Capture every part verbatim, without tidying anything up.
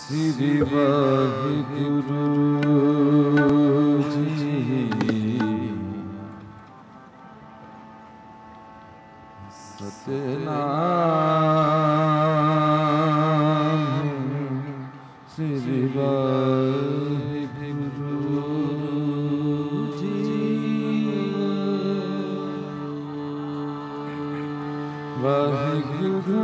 श्री वाहिगुरु जी सतनाम श्री वाहिगुरु जी वाहिगुरु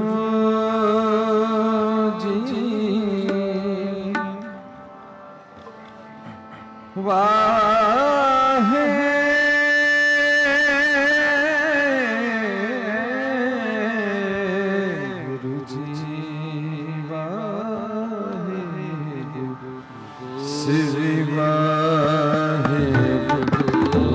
वाहे गुरु जी वाहे श्री वाहे गुरु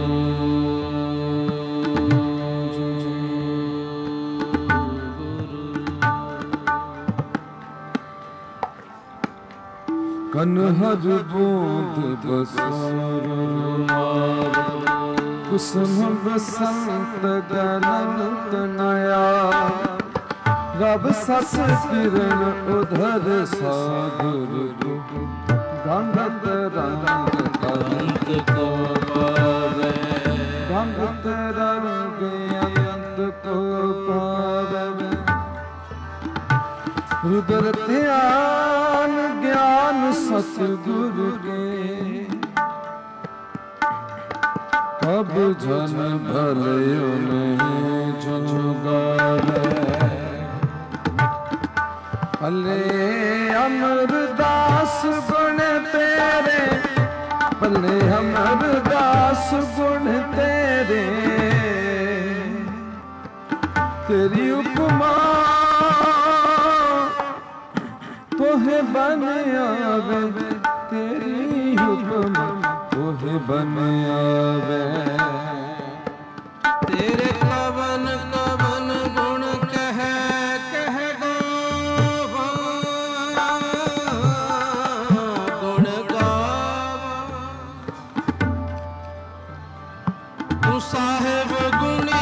कन्हर बूंद बसोर मार कुसुम बसंत गलत नया रब सस किरण उधर सागर गंगत रंग अंत को पावे गंगत रंग अंत को पावे रुद्र ध्यान ज्ञान सतगुरु के अब जन भले नहीं जुगारे भले अमरदास गुण तेरे भले अमरदास गुण तेरे तेरी उपमा तोहे बन आवे तेरी हुक्म तोहे बन आवे तेरे कवन कवन गुण कह कह गावा गुण गावा तू साहिब गुणी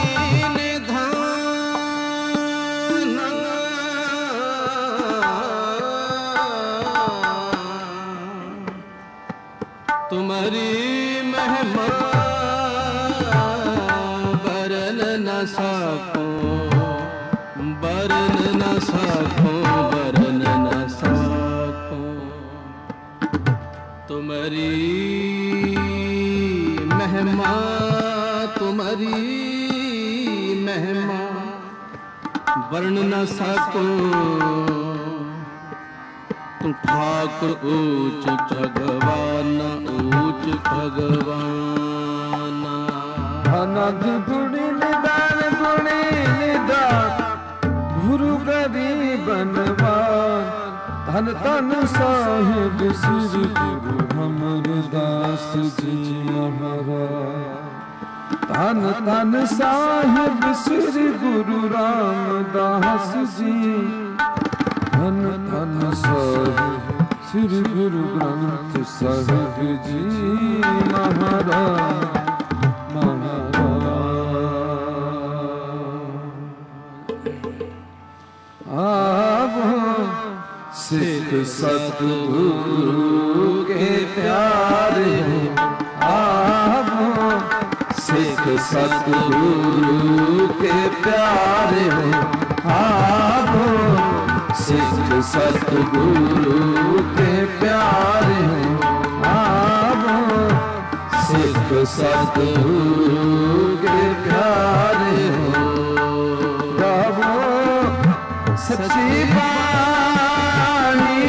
निधान तुम्हारी महिमा बरन न सको बरन न सको बरन न सको तुम्हारी महिमा तुम्हारी महिमा वर्ण न सको तू ठाकुर ऊंच भगवान ऊंच भगवान अनंत गुणी निदान गुणी निदान गुरु गरीब बनवान धन धन साहिब श्री गुरु अमरदास जी महाराज धन धन साहिब श्री गुरु रामदास जी धन धन साहिब श्री गुरु ग्रंथ साहिब जी महाराज महाराज आप सिख सतगुरु के प्यारे आप सिख सतगुरु के प्यारे आप सिख सतगुरु के प्यारे आप सिख सतगुरु के प्यारे गावो सच्ची बानी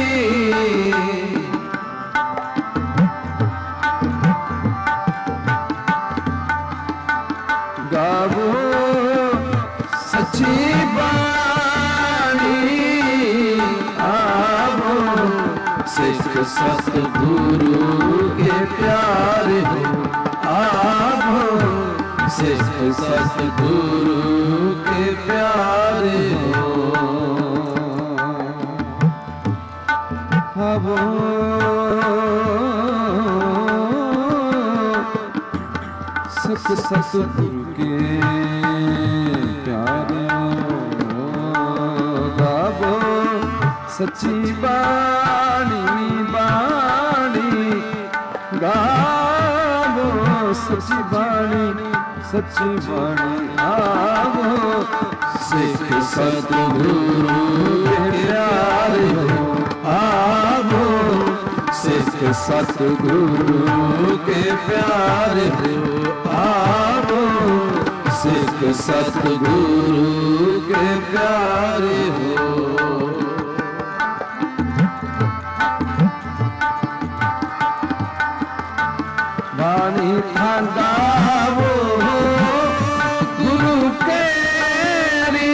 गावो सच्ची बानी आवो सिख सतगुरु के प्यारे आवो सिख सतगुरु के प्यारे आवो सिख सतगुरु के प्यारे गावो सच्ची बाणी बाणी गावो सच्ची बाणी सच्ची बाणी गावो सिख सतगुरु के प्यारे हो आवो सिख सतगुरु के प्यारे हो आवो सिख सतगुरु के प्यारे हो बाणी गावो गुरु केरी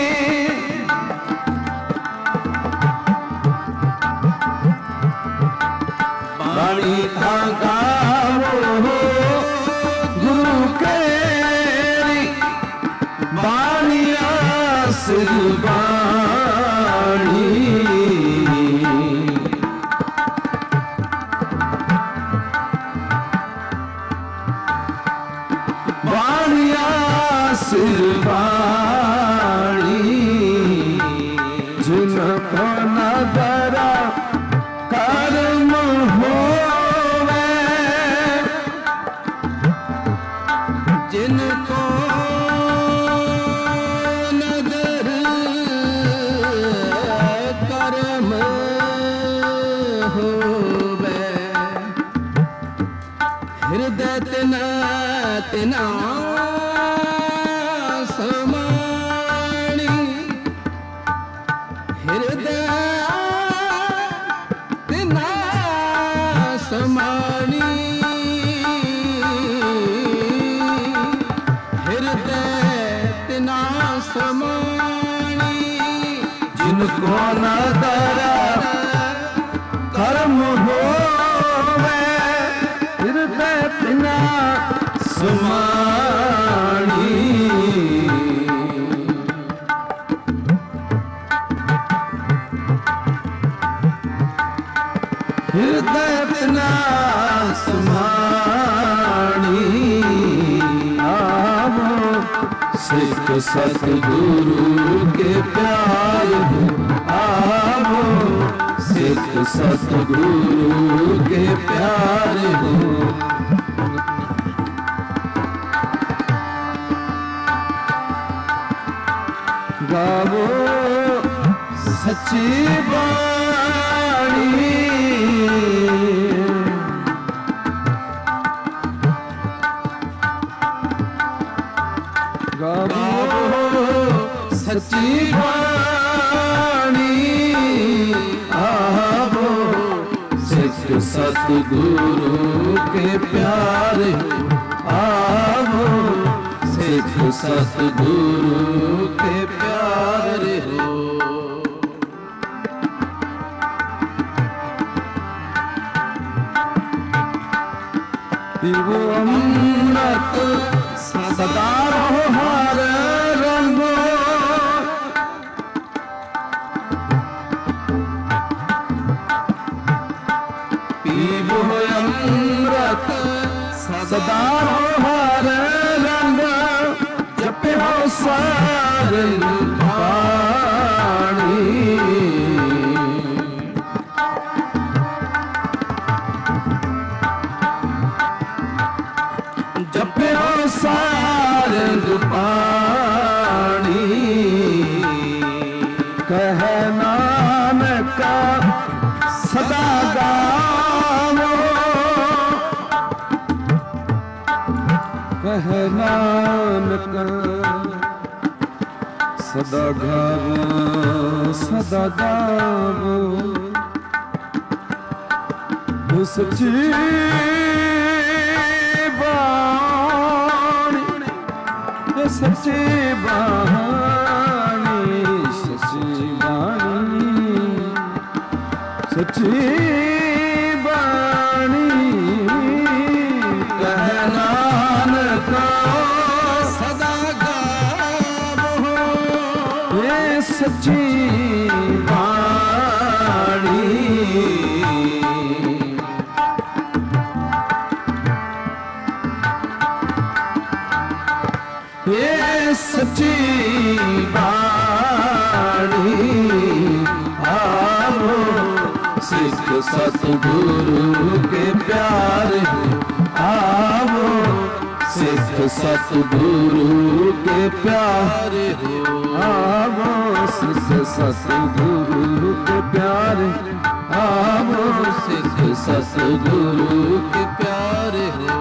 बाणी गावो गुरु केरी बानिया सिर बाणी सिरबाणी जिनको नदरा कर्म होवे जिनको नदर कर्म होवे हृदय तना तना समाणी हृदय तिना समाणी हृदय तिना समाणी जिनको नदरा कर्म होवे हृदय तिना समाणी हृदय बिना समाणी आवो सिख सतगुरु के प्यार हो आवो सिख सतगुरु के प्यार हो गावो सच्ची बाणी गावो सच्ची बाणी आवो सिख सतगुरु के प्यारे आवो सिख सतगुरु के प्यारे हो पीवो अमृत सदा रहो हर रंगो पीवो अमृत सदा रहो हर रंग जपे हो सारंग पाणी जपे हो सारंग पाणी कह नानक सदा गावो कह नानक सदा गावो सदा गावो सच्ची सच्ची बाणी सच्ची बाणी सच्ची बाणी कह नानक सदा गावो ये सच्ची बाणी ये सच्ची बाणी आ सतगुरु के प्यारे आवो, सिख सतगुरु के प्यारे आवो, सिख सतगुरु के प्यारे आवो, सिख सतगुरु के प्यारे हो।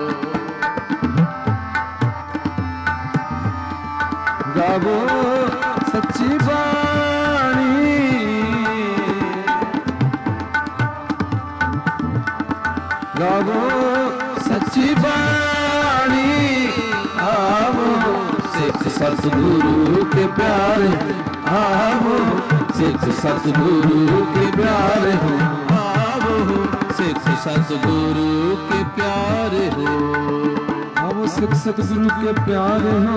गावो सच्ची बाणी, गावो सच्ची बाणी, आवो सिख सतगुरु के प्यारे आवो, सिख सतगुरु के प्यारे हो आवो, सिख सतगुरु के प्यारे हो। आवो सिख सतगुरु के प्यारे हो,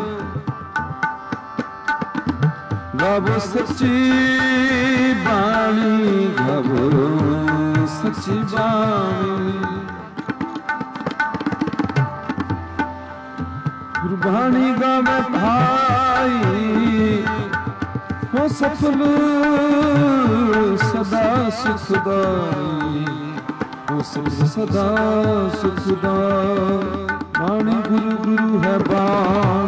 गावो सच्ची बाणी, गावो सच्ची बाणी। गुरबाणी गावे भाई हो सफल सदा सुखदाई, हो सफल सदा सुखदाई। बाणी गुरु गुरु है बाण,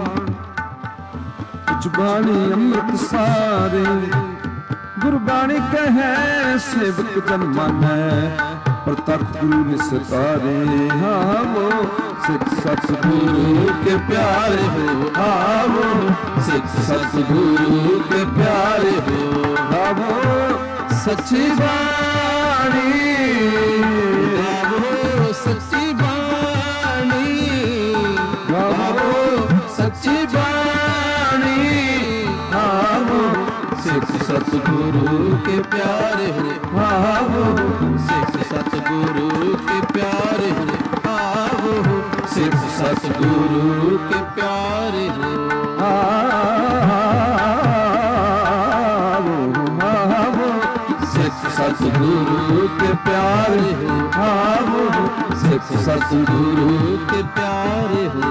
बाणी अमृत सारे, गुरबाणी कहे सेवक जन मानै, प्रतख गुरु निस्तारे। आवो सिख सतगुरु के प्यारे हो आवो, सिख सतगुरु के प्यारे हो। आवो सच्ची बाणी, आवो सच्ची बाणी, आवो सच्ची बाणी, आवो सिख सतगुरु के प्यारे हो आवो, सिख सतगुरु के प्यारे हो आवो, सिख सतगुरु के प्यारे हो आवो, आवो सिख सतगुरु के प्यारे हो आवो, सिख सतगुरु के प्यारे हो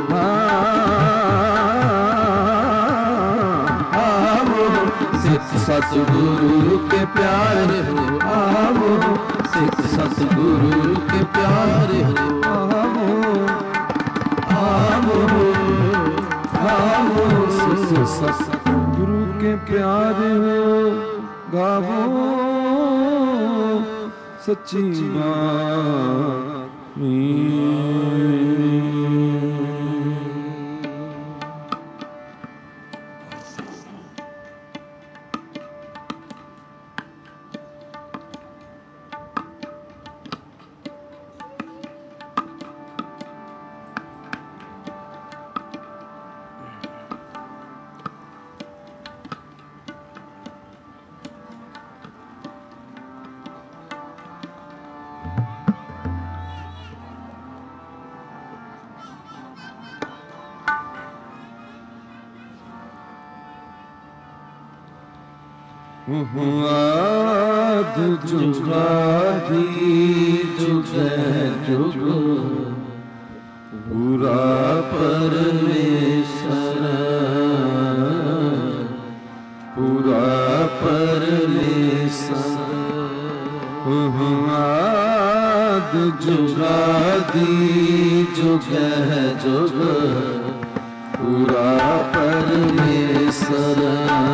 आवो, सिख सतगुरु के प्यारे हो आवो, सिख सतगुरु के प्यारे हो आवो, आवो आवो सिख सतगुरु के प्यारे हो। गावो सच्ची बाणी, आद जुगादी जुग जुग पूरा परमेश्वर, पूरा परमेश्वर। आद जुगादी जुग जुग पूरा परमेश्वर,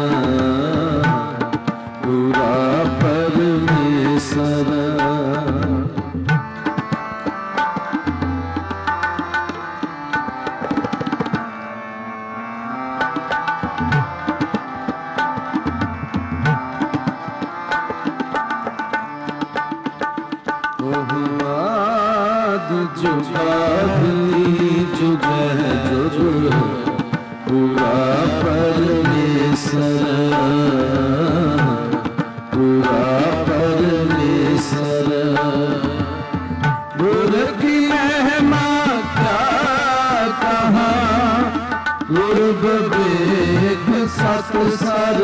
पूरा परमेश्वर। आद जुगादी जुग जुग पूरा परमेश्वर, पूरा परमेश्वर। गुरु की महिमा क्या कहा, गुरु विवेक सत सर।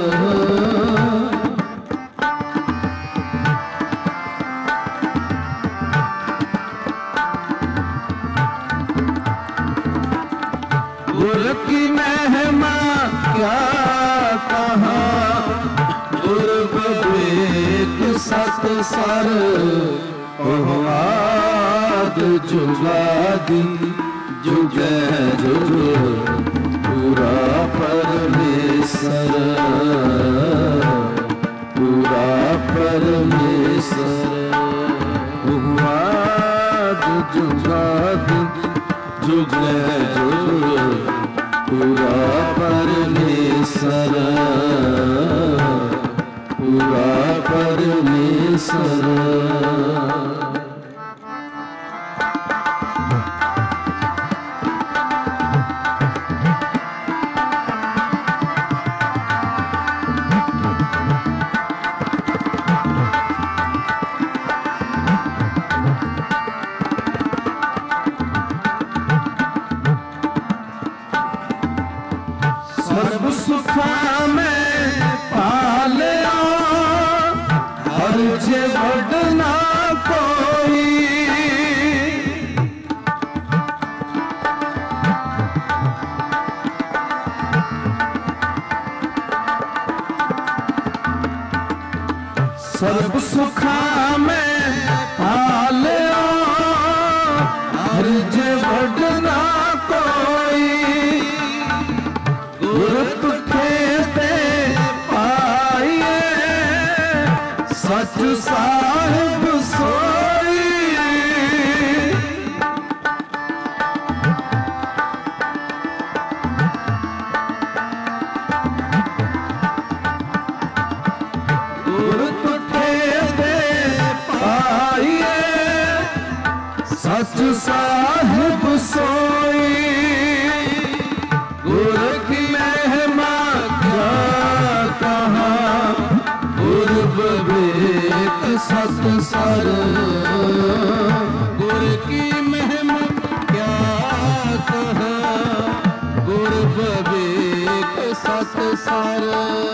गुरु की महिमा क्या कहा, गुरु विवेक सत सत सर आद जुगादि जुगे जुग पूरा परमेश्वर पूरा परमेश्वर आद जुगादि जुगे जुग पूरा परमेश्वर पूरा परमेश्वर सर्व सुखा में पालिया हर जे वडना कोई सर्व सुखा में पालिया हर जे वडना कोई गुरु खेते पाइए सच साहिब सोई गुरु खेते पाइए सच साहिब सोई गुरु की महिमा क्या कहा गुरु विवेक सत सर गुरु की महिमा क्या कहा गुरु विवेक सत सर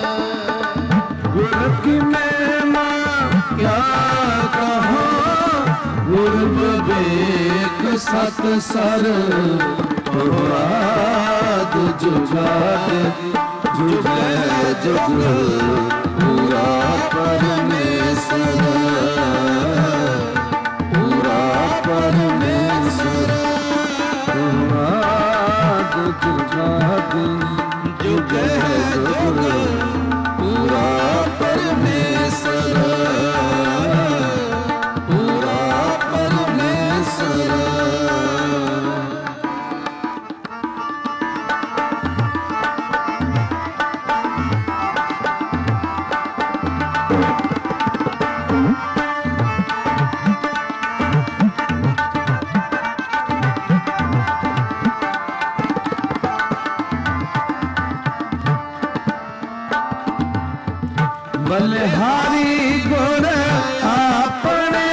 गुरु की महिमा क्या कहा गुरु विवेक सत सर आद जुगादि जुगे जुग पूरा परमेश्वर पूरा परमेश्वर आद जुगादि जुगे जुग पूरा परमेश्वर पूरा परमेश्वर बलिहारी गुण आपने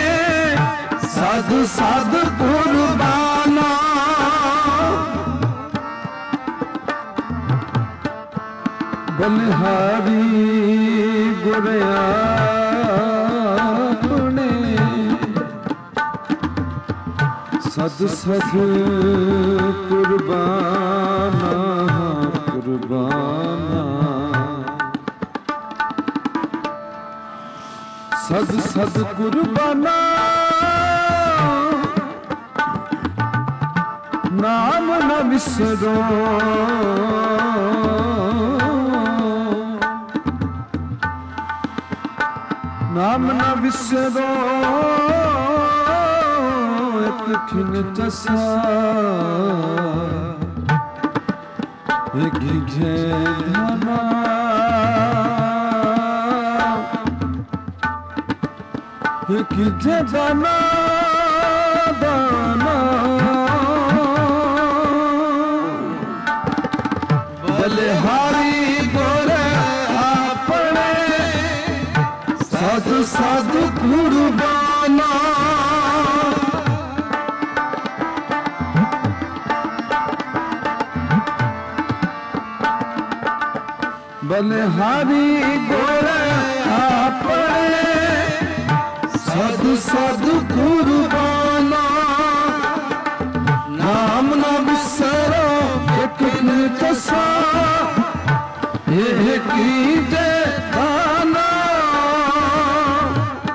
साधु साधु कुर्बाना बलिहारी गुण आपने साधु साधु कुर्बाना कुर्बाना सद सद कुर्बाना नाम न विसरो नाम न विसरो एक खिन चसा एक घे धना कि दाना दाना बलिहारी गोरे आपने साधु साधु कुर्बाना बलिहारी गोरे आपने साधु साधु कुर्बाना नाम न बिसरो एक कसा एक दाना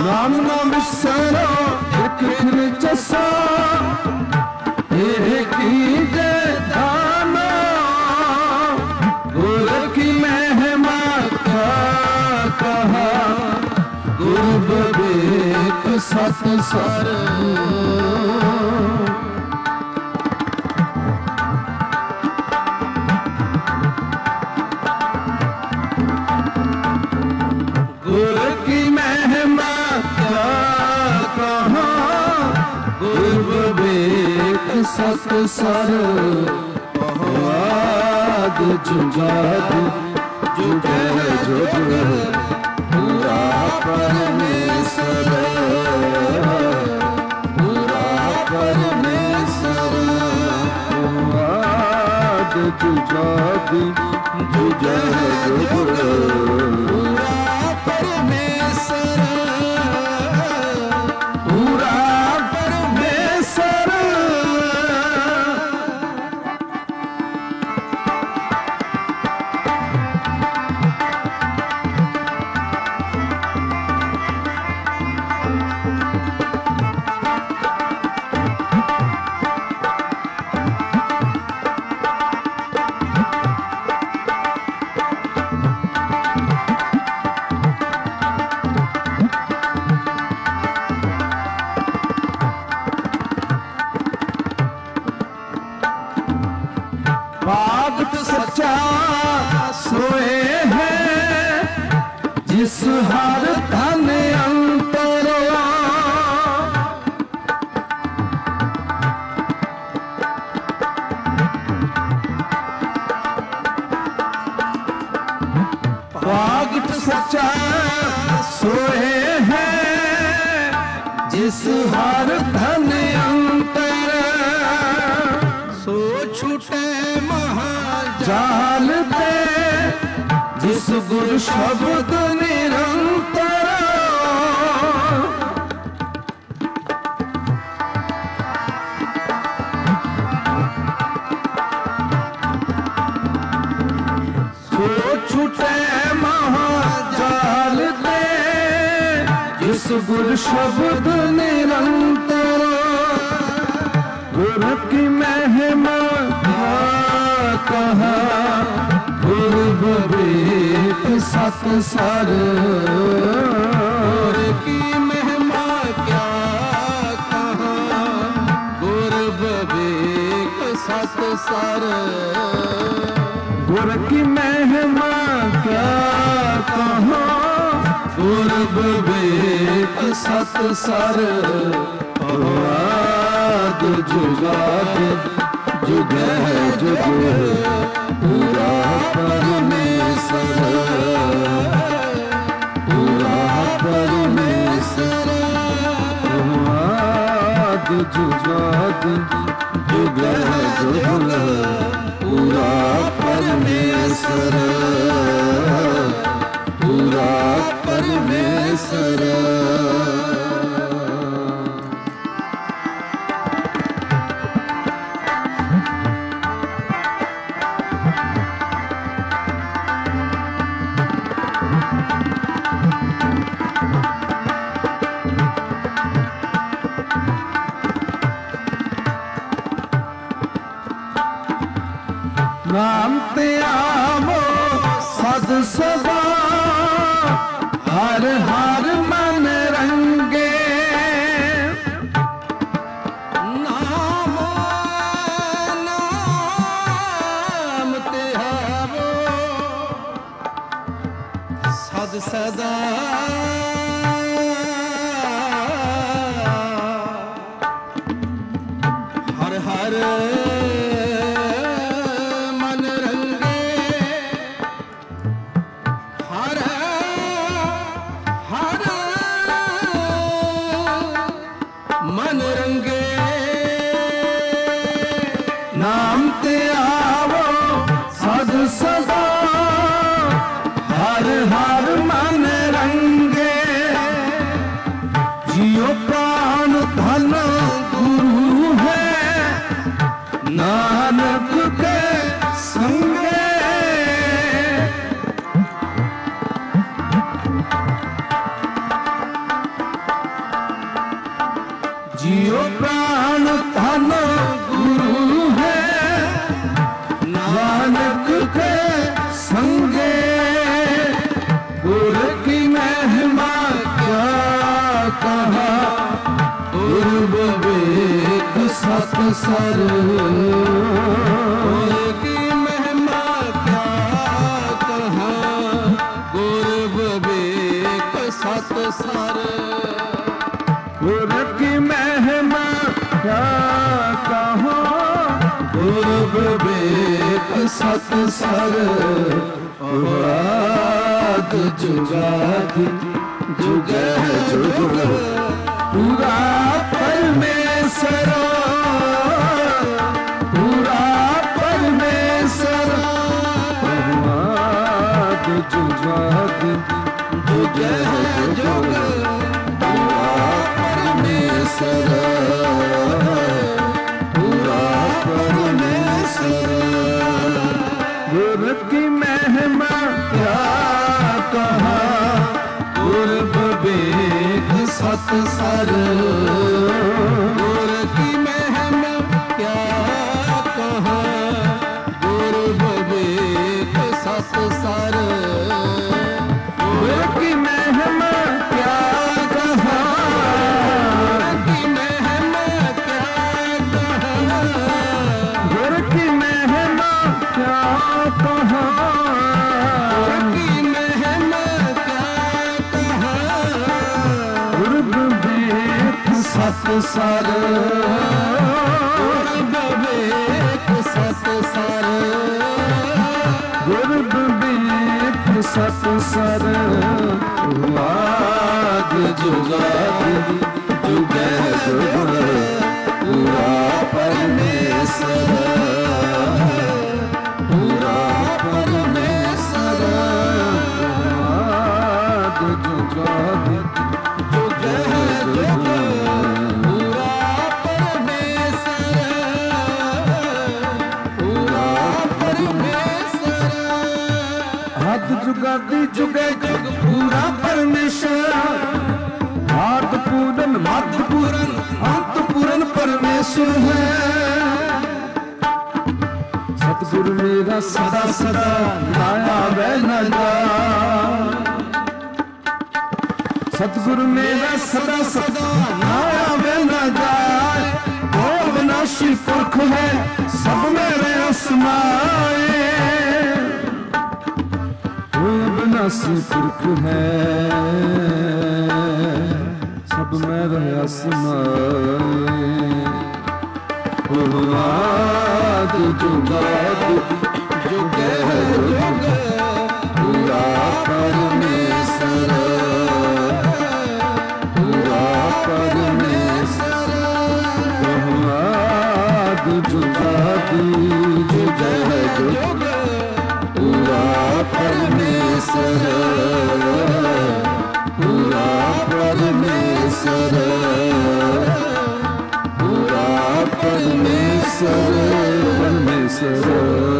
नाम ना बिसरो एक खिल चसा एक ही दाना गुर की महिमा क्या कहा गुरु विवेक सत सर सत सर पहवाद जुगाद जुगे जुग पूरा परमेश्वर पूरा परमेश्वर पहवाद जुगाद जुगे जुग पूरा परमेश्वर पूरा भक्त सच्चा सोए हैं जिस हर धन अंतर भक्त सच्चा सोए हैं जिस हर धन अंतर सो छूटे जानते जिस गुरु शब्द निरंतर सो छूटे महाजाल दे जिस गुरु शब्द निरंतर गुरु की महिमा कहा गुरु विवेक सत सर गुरु की महिमा क्या कहा गुरु विवेक सत सर गुरु की महिमा क्या कहा गुरु विवेक सत सर पहवाद जुगाद जुग जुग पूरा परमेश्वर पूरा परमेश्वर पहवाद जुगाद जुग जुग पूरा परमेश्वर पूरा परमेश्वर नाम ते आवो सद सदा हर हर मन रंगे नाम नाम ते आवो सद सदा हर हर मन रंगे नाम ते आवो सद सदा हर हर मन रंगे जियो प्राण धन गुरु है नानक के संगे सर की महिमा क्या कहाँ गुर विवेक सत सर गुर की महिमा क्या कहाँ गुर विवेक सत सर आद जुगादि जुग जुग पूरा परमेश्वर पूरा परमेश्वर आद जुगादि जुग जुग पूरा परमेश्वर पूरा परमेश्वर गुर की महिमा क्या कहा गुर विवेक सत सर गुर की महिमा क्या कहा गुर विवेक सत सर गुर की महिमा क्या कहा की महिमा क्या कहा गुर की महिमा क्या कहा की महिमा क्या कहा गुर विवेक सत सर विवेक सत सर गुर विवेक सत सर वाद जुगादि जुग जुग पूरा परमेश्वर पूरा परमेश्वर वाद जुगादि जुग जुग पूरा परमेश्वर पूरा परमेश्वर हद जुगादि जुग जुग पूरा परमेश्वर आद पूरन मद पूरन अंत पूरन परमेश्वर है सतगुरु मेरा सदा सदा नाया वह न जाए सतगुरु मेरा सदा सदा नाया वह न जाए वो अविनाशी पुरख है सब मेरे असमाए वो अविनाशी पुरख है सब मेरे असमाए आद जुगाद जुग जुग पूरा परमेश्वर पूरा परमेश्वर आद जुगाद जुग जुग पूरा परमेश्वर पूरा परमेश्वर पूरा परमेश्वर परमेश्वर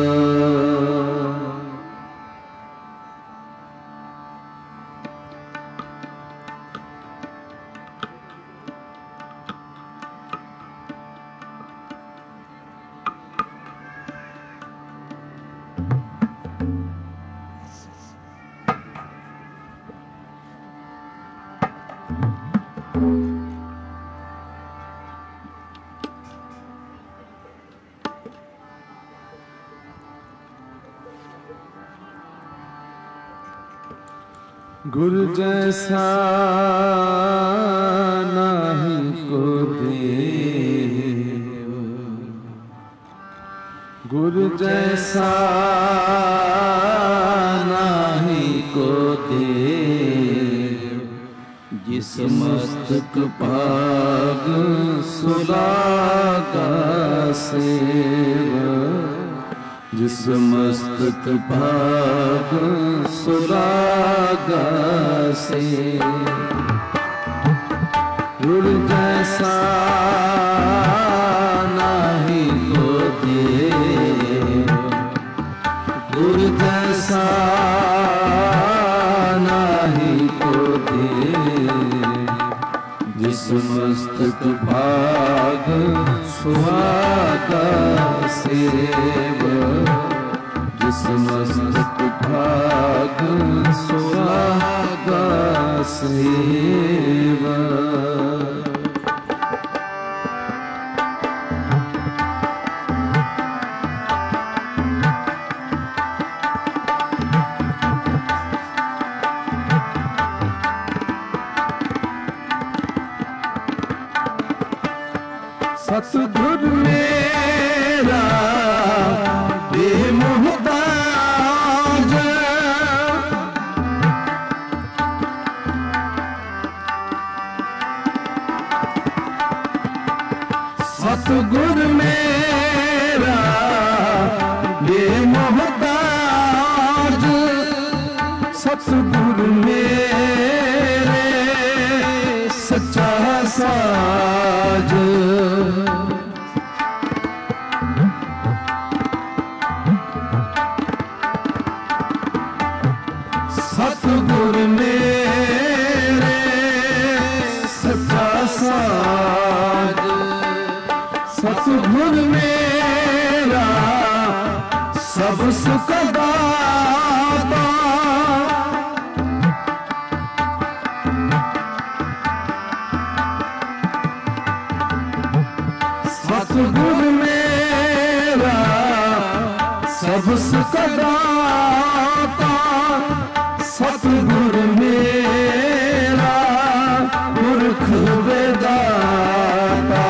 गुरु जैसा नहीं को देव गुरु जैसा नहीं को देव जिस मस्तक भाग सुलागा सेव जिस मस्तक भाग सुलागा से गुरु जैसा नहीं को देव गुरु जैसा नहीं को देव जिस मस्तक भाग सुहागा सेव जिस मस्तक भाग सुहागा सेव सतगुर मेरा बेमुहताज, सतगुर मेरा बेमुहताज, सतगुर मेरे सच्चा साज। सतगुर मेरे सच्चा साज, सतगुर मेरा सब सुख दाता, सतगुर मेरा सब सुख दाता, सतगुर मेरा पुरख विधाता।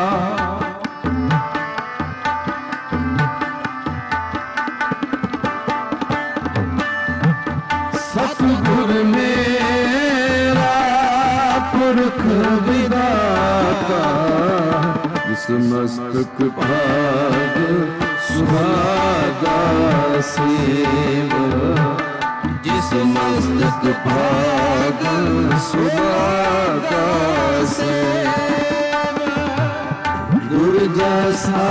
सतगुर मेरा पुरख विधाता, जिस मस्तक भाग सुहागा सेव, जिस मस्तक भाग सुहागा सेव, गुर जैसा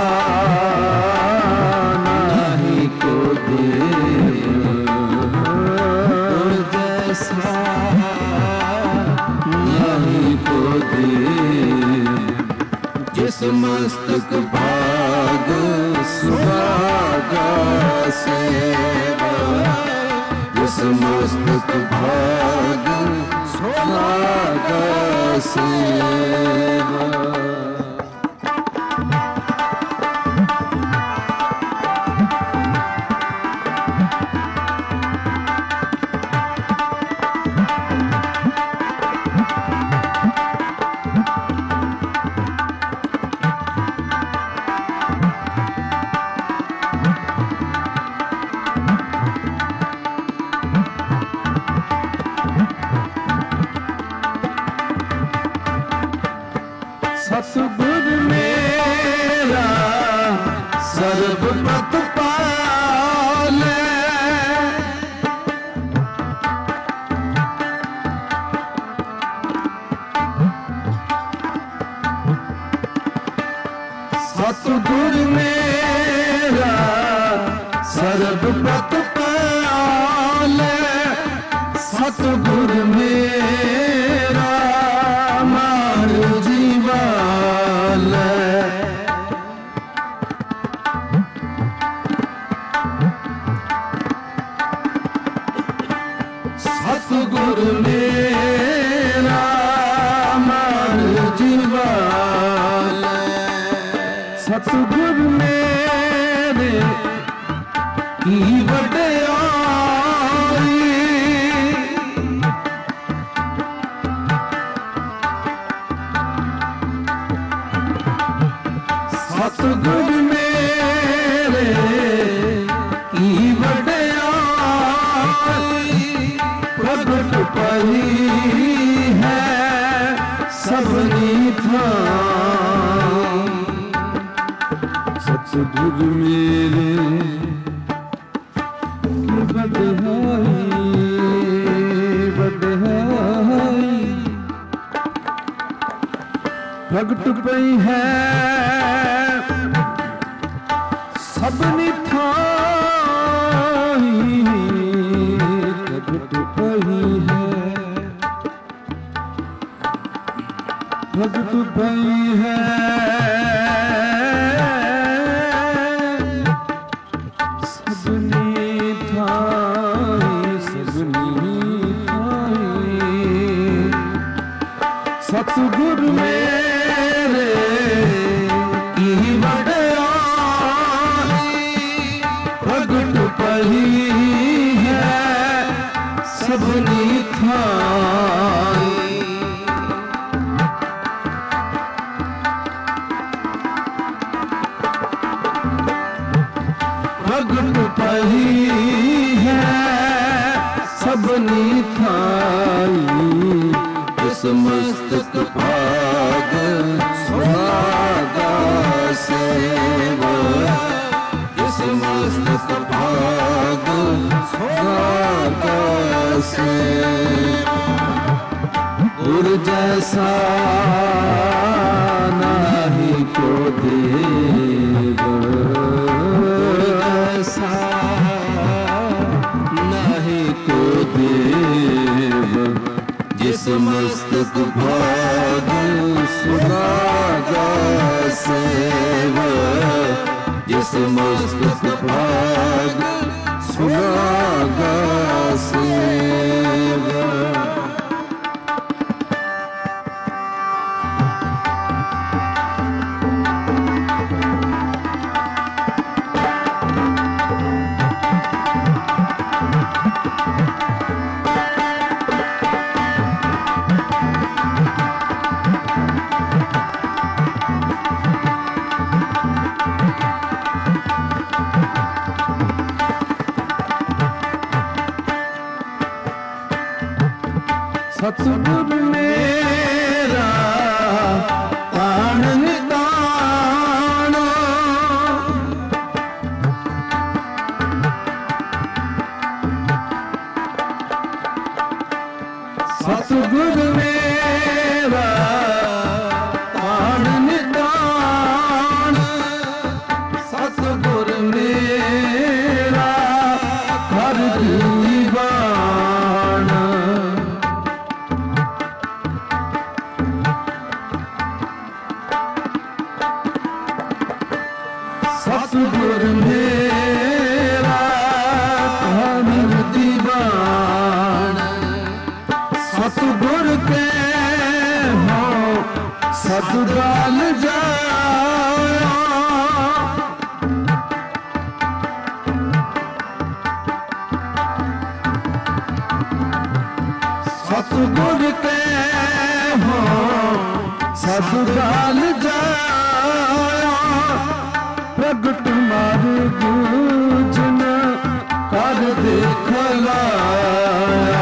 नहीं को देव, गुर जैसा नहीं को देव, जिस मस्तक भाग सुहागा सेवा, जिस मस्तक भाग सुहागा सेवा। सतगुर मेरा सर्व प्रतिपाले, सतगुर मेरा सर्व प्रतिपाले, सतगुर मेरा मार जीवाल, सतगुर मेरा मार जीवाल, सतगुर मेरे की वड्याई, सतगुर मेरे की वड्याई, प्रगट पई है सबनी थाई। सतगुर मेरे की वड्याई, वड्याई प्रगट पई है सबनी थाई, प्रगट पई है, प्रगट पई है सबनी थाई, सबनी थाई। सतगुर मेरे की वड्याई, प्रगट पई है सबनी थाई। प्रगट पही है सबनी थाई। इस मस्तक भाग सुहागा सेवा, इस मस्तक भाग सुहागा सेवा। गुर जैसा नाही को देव, गुर जैसा नाही को देव। जिस मस्तक भाग सुहागा सेवा, जिस मस्तक भाग सुहागा सेवा। सतगुर मेरा तान निदानो, सतगुर मेरा तान निदान, सतगुर मेरा हर दीवान। सतगुर मेरा धन दीवान, सतगुर के हो सतगाल जाया। सतगुर के हो सतगाल जाया। प्रगट मार्ग जिन कर देखलाया।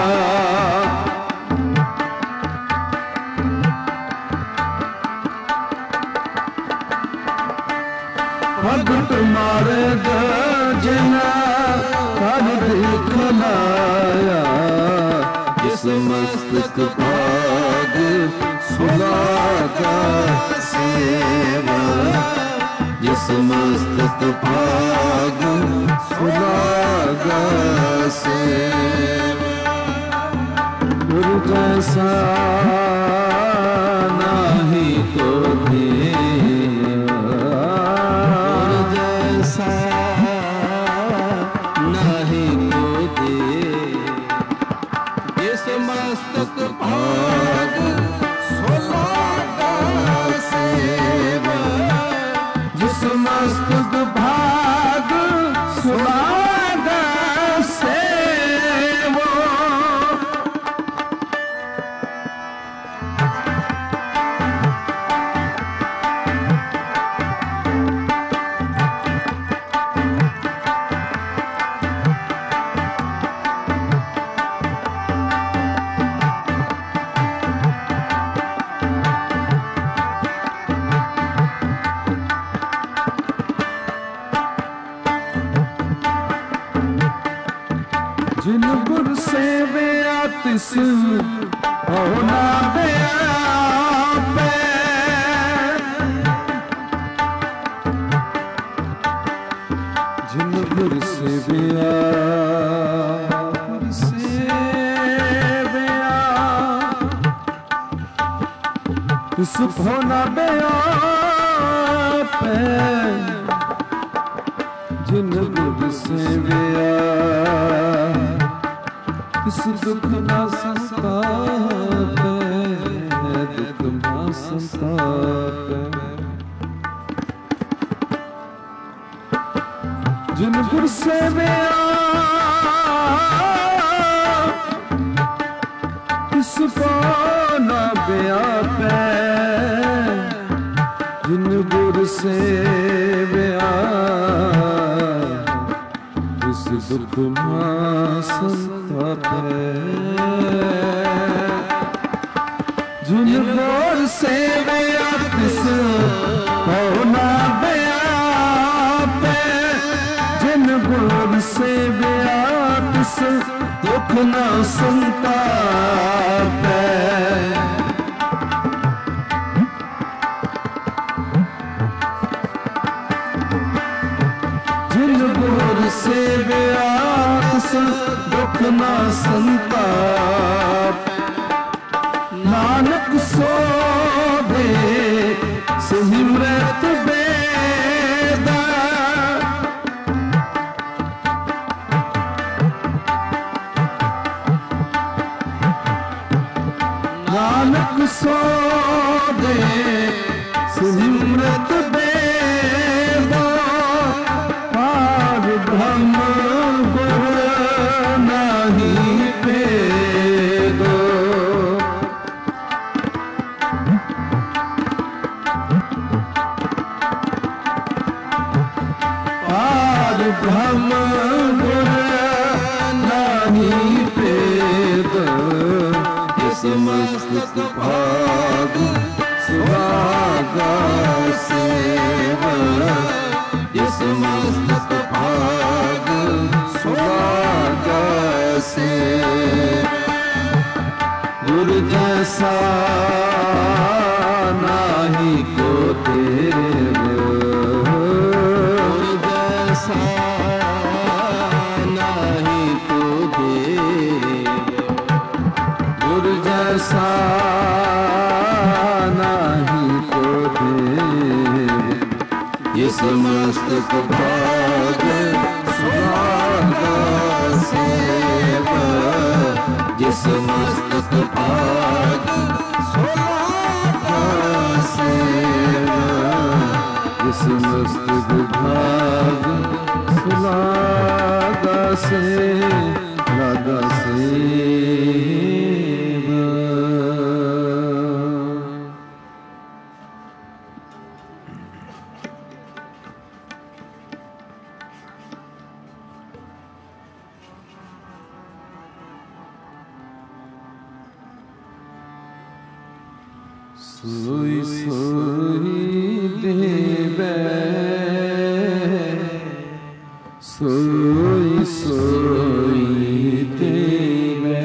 प्रगट मार्ग जिन कर देखलाया। जिस मस्तक भाग सुहागा सेवा, जिस मस्तक भाग सुहागा सेवा। गुरु जैसा नाही को देवा, गुरु जैसा नाही को देवा। जिस मस्तक भाग सुहागा सेवा, जिस मस्तक भाग सुहागा सेवो। जिन गुर सेवया तिस होना बेआपे। जिन गुर सेवया सेवया तिस होना बेआपे। जिन गुर सेवया इस दुख ना संताप, दुख ना संताप। जिन गुर सेवया इस पाना व्यापै। जिन गुर सेवया दुख ना संतापे। जिन गोर सेवया तिस होना व्यापे। जिन गोर सेवया तिस दुख ना संतापे। जिन गुर सेवया तिस दुख ना संताप। नानक सो दे सिमरत बेदा। नानक सो दे सिमरत बेदा। पार ब्रह्म गुर नहीं पेदो। पार ब्रह्म गुर नहीं पेदो। समस्त भाग सुभागा सेवा। ये समस्त भाग सुभागा से। गुरु जैसा नाही को देव। गुरु जैसा नाही को देव। गुरु जैसा नाही को देव। ये समस्त भाग सुभागा सेवा। ये समस्त भाग सुभागा सेवा। ये समस्त भाग सुभागा से लागा सेवा। सोई सोई देवे। सोई सोई देवे।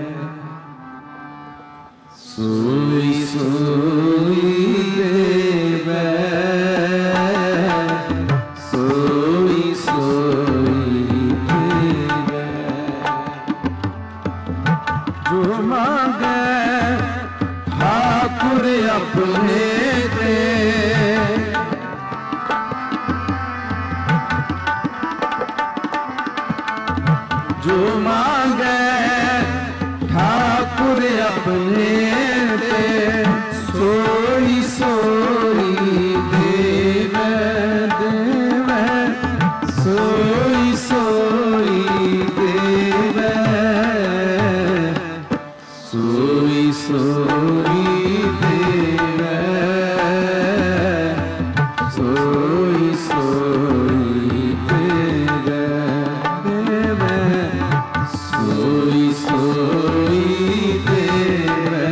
सोई सोई देवे। सोई सोई देवे। जो मांगे ठाकुर अपने दे। जो मांगे ठाकुर अपने दे। सोई सोई देवे देवे। सोई सोई देवे। सोई सोई देवे। सोई सोई देवे देवे। सोई सोई देवे।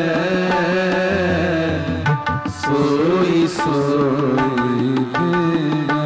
सोई सोई देवे।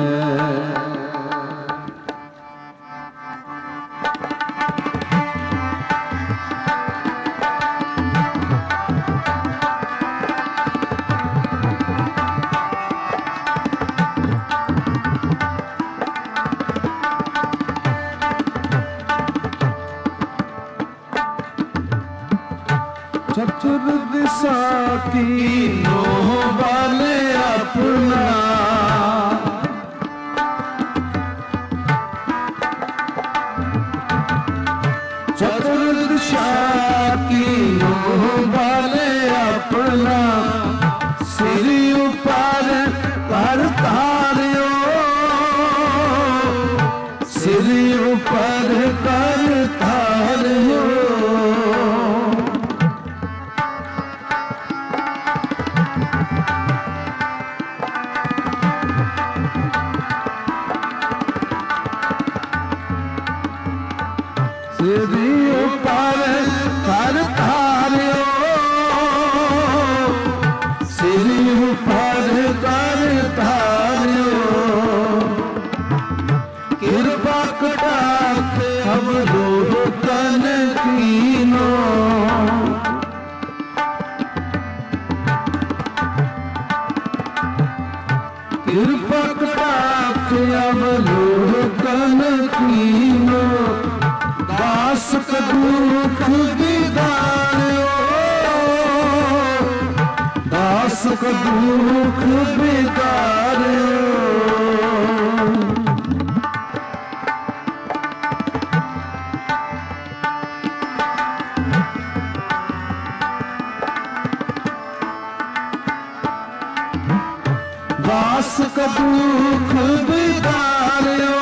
चतुर्दिशा की नोह वाले अपना। चतुर्दिशा की नोह वाले अपना। सिर ऊपर कर तारियो। सिर ऊपर कर तारियो। ਸਿਰੀ ਉਪਰ ਕਰ ਧਾਰਿਓ ਸਿਰੀ ਉਪਰ ਕਰ ਧਾਰਿਓ ਕਿਰਪਾ ਕਟਾਖ ਅਵਲੋਕ ਤਨ ਕੀਨੋ ਕਿਰਪਾ ਕਟਾਖ ਅਵਲੋਕਨ ਕੀਨੋ ਦਾਸ ਕਦੂਖ ਵਿਦਾਰਿਓ ਦਾਸ ਕਦੂਖ ਵਿਦਾਰਿਓ ਦਾਸ ਕਦੂਖ ਵਿਦਾਰਿਓ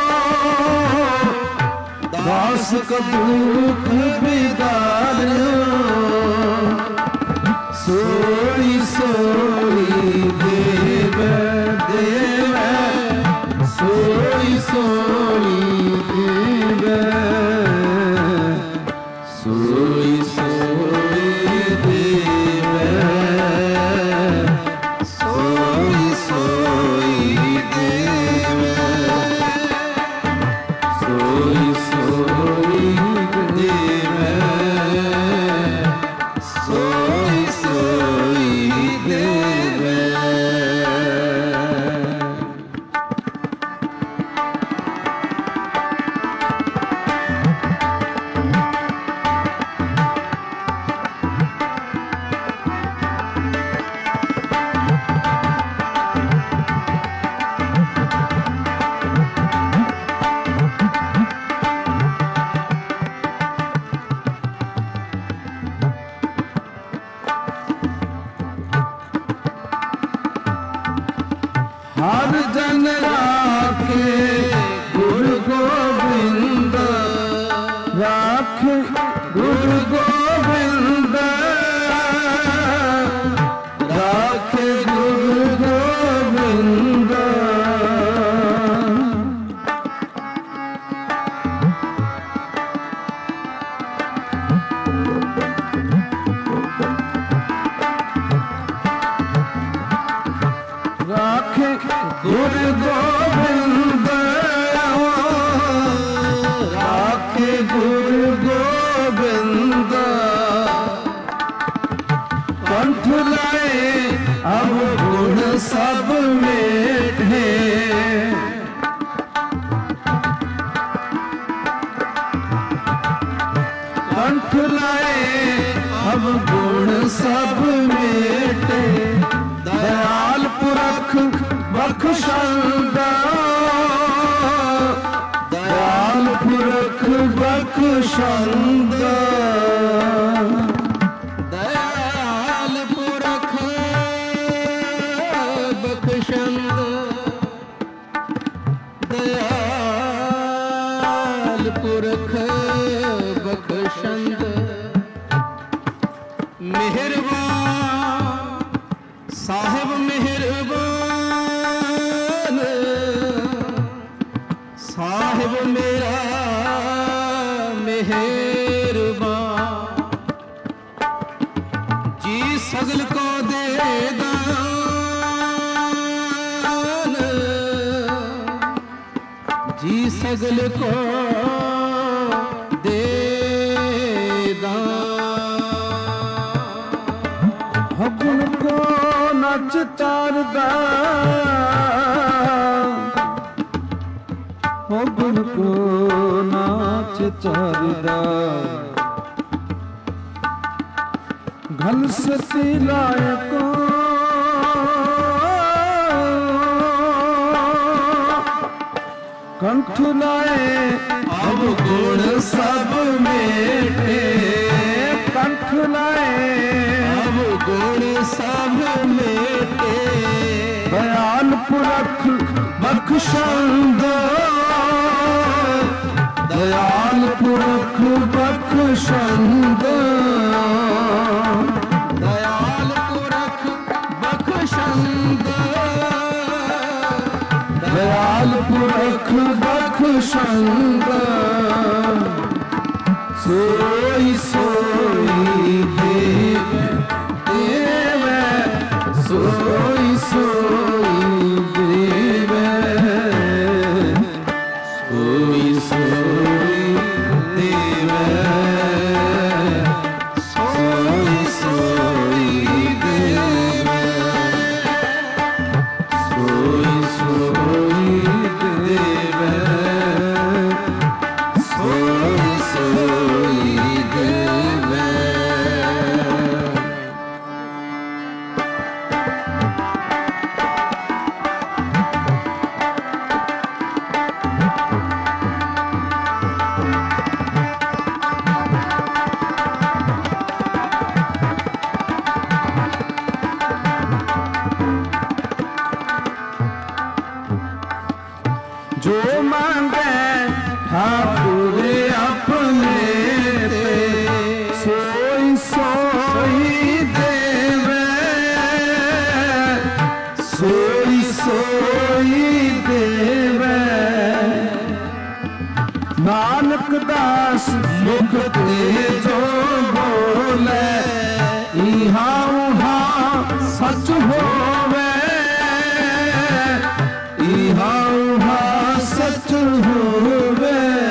ਦਾਸ ਕਦੂਖ ਵਿਦਾਰਿਓ ਸੋਈ ਸੋਈ ਦੇਵ ਦੇਵ ਸੋਈ ਸੋਈ ਦੇਵ ਸੋਈ ਸੋਈ ਦੇਵ ਸੋਈ ਸੋਈ ਦੇਵ ਸੋਈ ਸੋਈ ਦੇਵ ਸੋਈ ਸੋਈ ਦੇਵ ਹਰ ਜਨ ਰਾਖੇ ਗੁਰੂ ਗੋਬਿੰਦ ਰਾਖੇ ਗੁਰੂ ਗੋਬਿੰਦ ਰਾਖੇ ਗੁਰੂ ਗੋਬਿੰਦ ਰਾਖੇ ਗੁਰੂ ਗੋਬਿੰਦ ਰਾਖੇ ਗੁਰੂ ਗੋਬਿੰਦ ਕੰਠ ਲਾਏ ਅਬ ਗੁਣ ਸਭ ਮੇਠੇ ਕੰਠ ਲਾਏ ਅਬ ਗੁਣ ਸਭ ਮੇਟੇ ਦਇਆਲ ਪੁਰਖ ਬਖਸ਼ੰਦਾ ਦਇਆਲ ਪੁਰਖ ਬਖਸ਼ੰਦਾ ਦਇਆਲ ਪੁਰਖ ਬਖਸ਼ੰਦਾ ਦਇਆਲ ਪੁਰਖ ਬਖਸ਼ੰਦਾ ਮਿਹਰਬਾਨ ਸਾਹਿਬ ਮਿਹਰਬਾਨ ਸਾਹਿਬ ਮੇਰਾ ਮਿਹਰਬਾਨ ਜੀ ਸਗਲ ਕੋ ਦੇ ਦਾਨ ਜੀ ਸਗਲ ਕੋ ਦੇ ਦਾਨ ਗੁਣ ਕੋ ਨਚ ਤਾਰਦਾ ਹੋ ਗੁਣ ਕੋ ਨਾਚ ਤਾਰਦਾ ਘਲ ਸਤੀ ਲਾਇਕ ਕੰਠ ਲਾਏ ਅਬ ਗੁਣ ਸਭ ਮੇਟੇ ਕੰਠ ਲਾਏ ਅਬ ਗੁਣ ਸਭ ਮੇਟੇ ਦਇਆਲ ਪੁਰਖ ਬਖਸ਼ੰਦਾ ਦਇਆਲ ਪੁਰਖ ਬਖਸ਼ੰਦਾ ਦਇਆਲ ਪੁਰਖ ਬਖਸ਼ੰਦਾ ਦਇਆਲ ਪੁਰਖ ਬਖਸ਼ੰਦਾ सोई सोई देव देव सोई सोई देव सोई सोई देव सोई सोई देव सोई सोई देव सोई सोई देव। जो मांगे ठाकुर अपने ते सोई सोई देवे सोई सोई देवे नानक दास मुख ते जो बोले इहा उहा सच होवे इहा उहा सच होवे।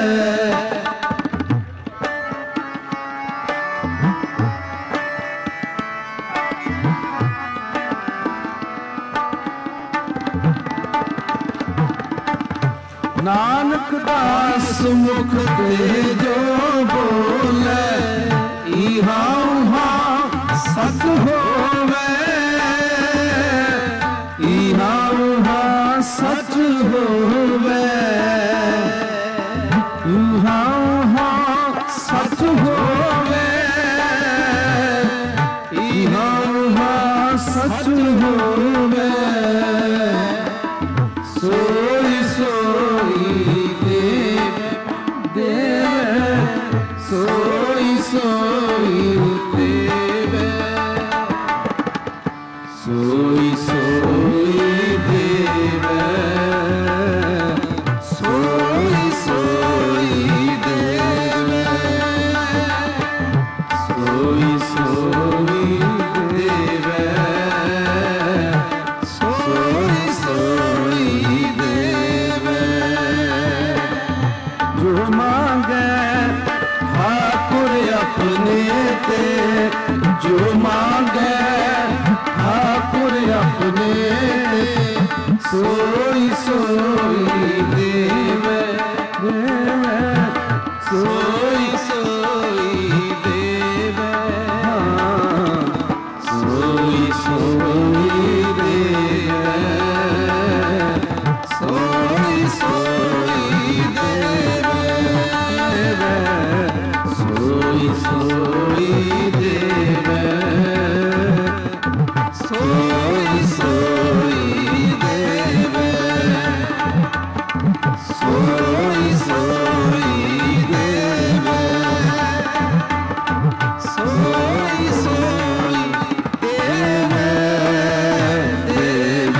नानक दास मुख ते जो बोले इहा उहा सच होवे इहा उहा सच होवे इहा उहा सच होवे इहा उहा सच होवे। सोई सोई देव देव सोई सोई देव सोई सोई देव सोई सोई देव सोई सोई देव सोई सोई देव। जो मांगे ठाकुर अपने ते जो मांगे ठाकुर अपने सोई सोई देव देव सोई सोई देव सोई सोई देव सोई सोई देव सोई सोई देव सोई सोई देव सोई सोई देव सोई सोई देव देव।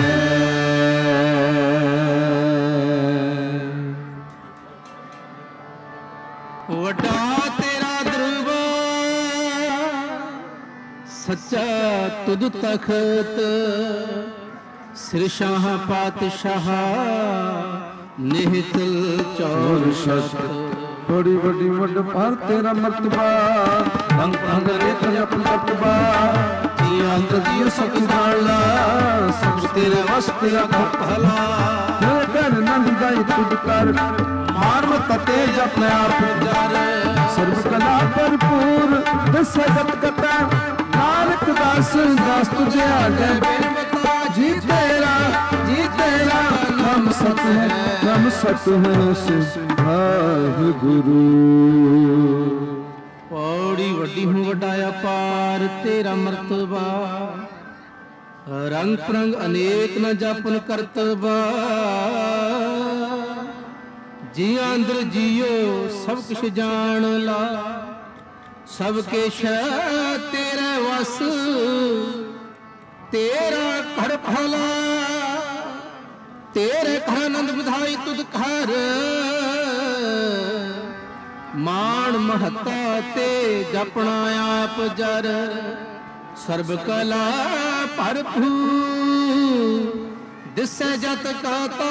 वड्डा तेरा ध्रुव सच्चा तुद तखत सिरशाह पातशाह निहितल चौर शत। बड़ी बड़ी वड पर तेरा मर्तबा अंग अंग रेख अपन तत्बा जी अंतर दियो सब जाना सब तेरे वश तेरा भला तेरे कर नंद दाई तुद कर मार मत तेज अपने आप जार सर्व कला भरपूर दस जगत कटा नानक दास दास तुझे आगे जी तेरा जी तेरा हम सत है हम सत है सिद्धार्थ गुरु। पौड़ी वड्डी हूँ वडाया पार तेरा मर्तबा रंग प्रंग अनेक न जापन करतबा जिया अंदर जियो सब कुछ जान ला सबके शह तेरे वस तेरा घर भला तेरे घर आनंद बधाई तुद घर मां ਜਾਣ ਮਹੱਤਾ ਤੇ ਜਪਣਾ ਆਪ ਜਰ ਸਰਬ ਕਲਾ ਭਰਪੂਰ ਦਿਸੈ ਜਤ ਕਾਤਾ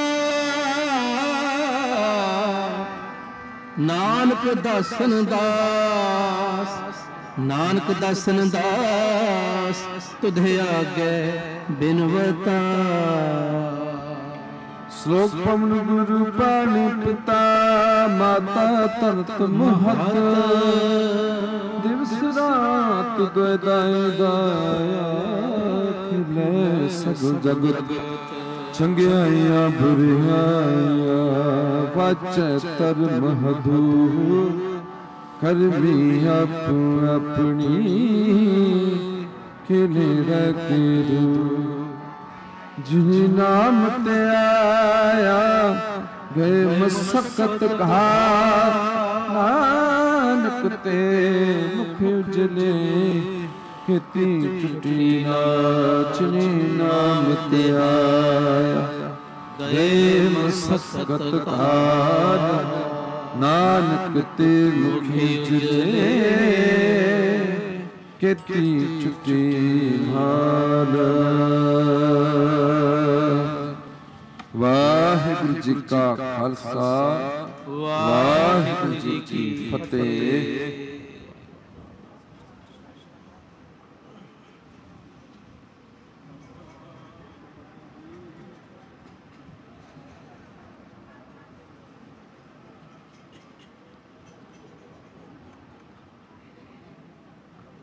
ਨਾਨਕ ਦਾਸਨ ਦਾਸ ਨਾਨਕ ਦਾਸਨ ਦਾਸ ਤੁਧੇ ਆਗੇ ਬਿਨਵਤਾ ਸ਼ਲੋਕ ਪਵਨ ਗੁਰੂ ਪਾਣੀ ਪਿਤਾ ਮਾਤਾ ਤਰਤ ਮਹਤ ਦਿਵਸ ਰਾਤ ਦੁਇ ਦਾਇ ਦਾਇਆ ਖਿਲੇ ਸਗਲ ਜਗਤ ਚੰਗਿਆਈਆਂ ਬੁਰਿਆਈਆਂ ਵਾਚੈ ਧਰਮ ਹਦੂਰ ਕਰਮੀ ਆਪੋ ਆਪਣੀ ਖਿਲੇ ਰਖੇ ਰੂ ਜਿਹ ਨਾਮ ਤੇ ਆਇਆ ਗਏ ਮਸਕਤ ਕਹਾ ਨਾਨਕ ਤੇ ਮੁਖ ਉਜਲੇ ਖੇਤੀ ਟੁੱਟੀ ਨਾਚਨੇ ਨਾਮ ਤੇ ਆਇਆ ਗਏ ਮਸਕਤ ਕਹਾ ਨਾਨਕ ਤੇ ਮੁਖ ਉਜਲੇ ਖੇਤੀ ਟੁੱਟੀ ਨਾਲ। ਵਾਹਿਗੁਰੂ ਜੀ ਕਾ ਖਾਲਸਾ ਵਾਹਿਗੁਰੂ ਜੀ ਕੀ ਫਤਿਹ।